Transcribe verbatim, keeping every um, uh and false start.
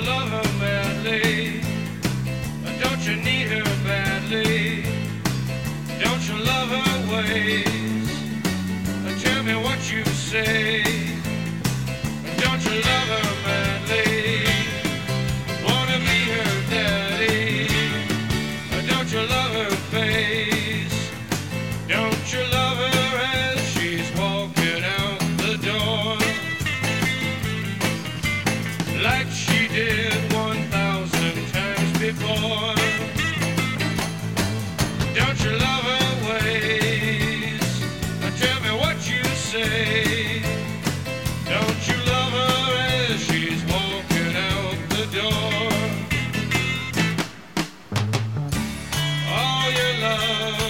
love her madly? Don't you need her badly? Don't you love her ways? Tell me what you say. Don't you love her madly? Wanna be her daddy? Don't you love her face? Don't you love her as she's walking out the door? Like she did one thousand times before. Don't you love her ways? Tell me what you say. Don't you love her as she's walking out the door? All your love